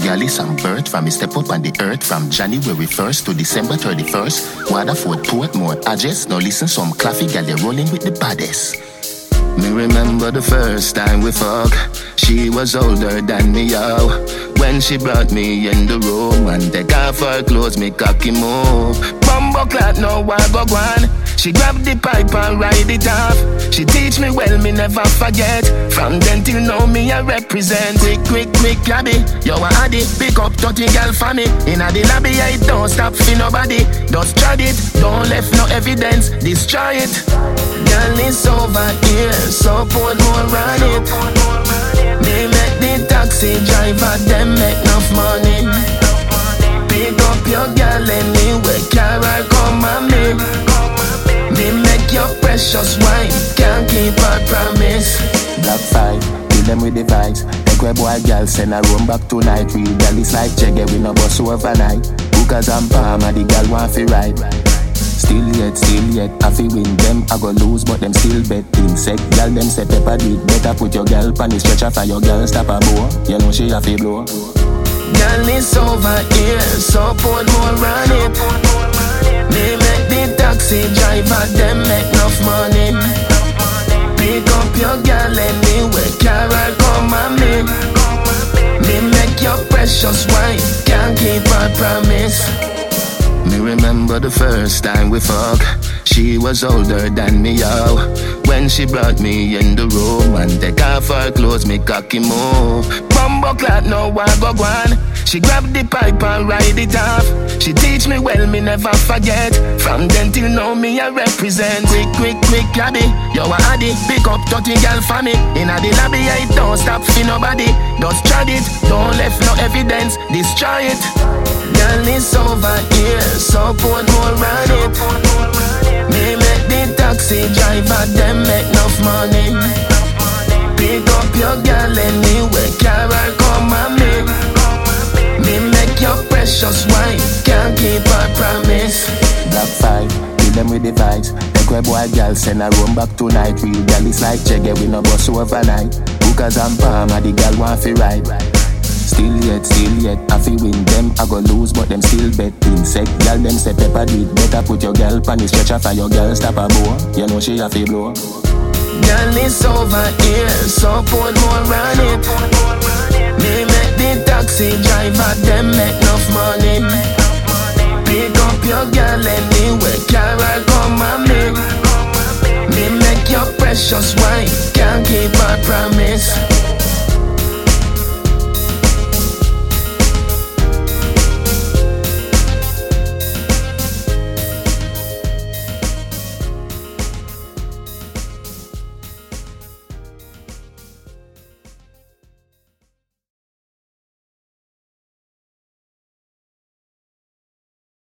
galley some birth from me step up on the earth from January 1st to December 31st. Waterford, Portmore, Address. Now listen some claffy gal, they rolling with the baddest. Me remember the first time we fuck. She was older than me, yo. When she brought me in the room and take off her clothes, me cocky move. Bumbo clot, no I go on. She grabbed the pipe and ride it off. She teach me well, me never forget. From then till now, me I represent. Quick, cabby. Yo, I had it. Pick up 30 girl for me. Inna the lobby, I don't stop for nobody. Just try it. Don't left no evidence. Destroy it. Girl, it's over here. So put more on it. Me make the taxi driver, them make enough money. Pick up your girl anyway. Carol, come on me. Me make your precious wife, can't keep her promise. Black 5, kill them with the vibes. Take where boy girl send a room back tonight. Real girl is like Jagger, we no bus overnight. Hookers and Palmer, the girl want fi ride. Still yet, I fi win them, I go lose, but them still bet. Insect, girl them say pepper do it better. Put your girl pan the stretcher for your girl stop a bow. You know she a fi blow. Girl is over here, so put more on it. Me make the taxi driver, them make enough money. Pick up your girl anyway, Carol, come on me. Me make your precious wife, can't keep her promise. Me remember the first time we fuck. She was older than me, yo. When she brought me in the room and take off her clothes, me cocky move. Bumbo clot, no I go on. She grabbed the pipe and ride it off. She teach me well, me never forget. From then till now, me I represent. Quick, cabby. Yo, I had it. Pick up 30 girl for me. Inna the lobby, I don't stop for nobody. Just try it. Don't left no evidence. Destroy it. Girl, it's over here, so put more on it. Me make the taxi driver, them make enough money. Pick up your girl anyway, Carol, come on me. Me make your precious wife, can't keep her promise. Black 5, kill them with the vibes. Take where boy girl send a room back tonight. Real girl is like Jagger, we no bus overnight. Hookers and Palmer, the girl want fi ride. Still yet, I fi win them, I go lose, but them still bet. Insect, girl them say pepper do it better. Put your girl pan the stretcher for your girl stop a bow. You know she a fi blow. Girl, it's over here, so put more on it. Me make the taxi driver, them make enough money. Pick up your girl anyway, Carol, come on me. Me make your precious wife, can't keep her promise.